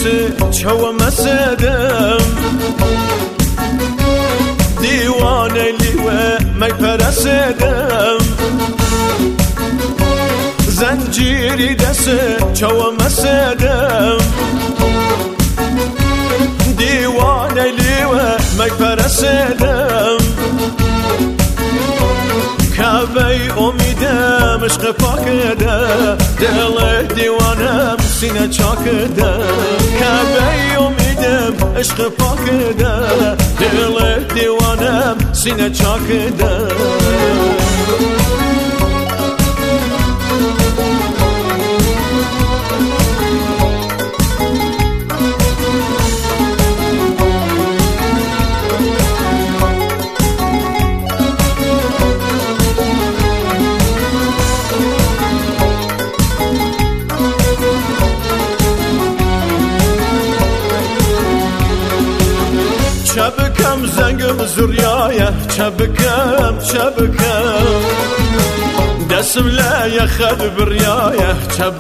چو مسدم دیوانه لیوه می پرسدم زنجیری دست چو مسدم دیوانه لیوه می پرسدم کعبه امیدم عشق پاکده دل دیوانم سینه چاکده کعبه امیدم عشق پاکده دل دیوانم سینه چاکده çabukam zengim zuryaya çabukam desimle yaxad biryaya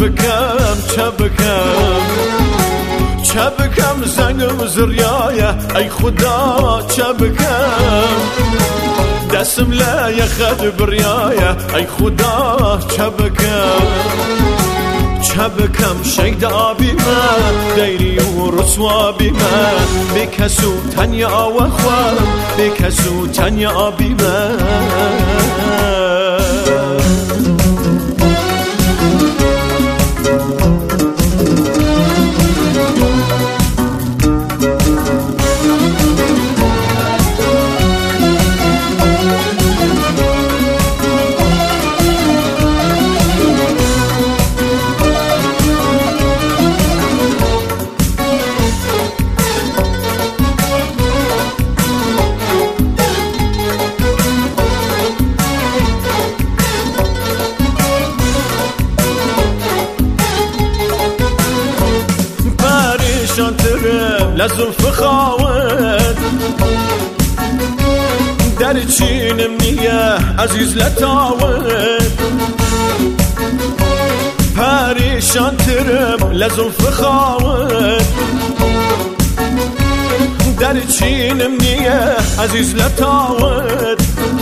çabukam zengim zuryaya ay xuda çabukam desimle yaxad biryaya ay xuda çabukam şeyda abime deyri و رسوا بما بکسو تنیا و خوارم بکسو تنیا بیما لزلف خاوت در چینم نیه عزیز لطاوت پریشان ترم لزلف خاوت در چینم نیه عزیز لطاوت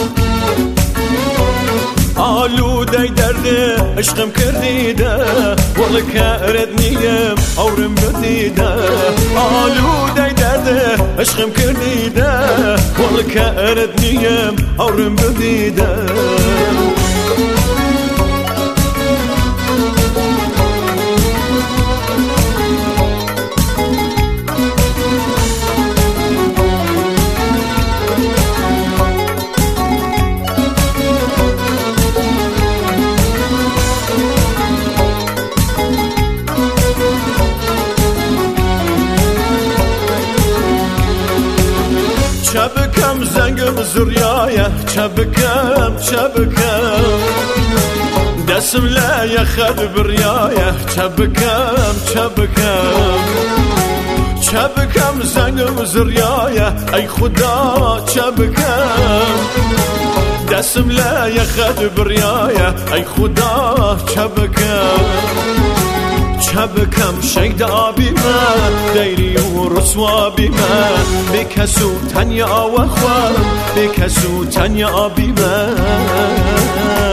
آلوده درده عشقم کردیده والله کرد نیم عمرم بدیده آلوده درده عشقم کردیده والله کرد نیم عمرم بدیده çabukam zengim zuryaya çabukam desimle yaxad biryaya çabukam zengim zuryaya ay xuda çabukam desimle yaxad biryaya ay xuda çabukam şeyda bime deyri و رسوا بما بکسو تنیا و خوارم بکسو تنیا بیما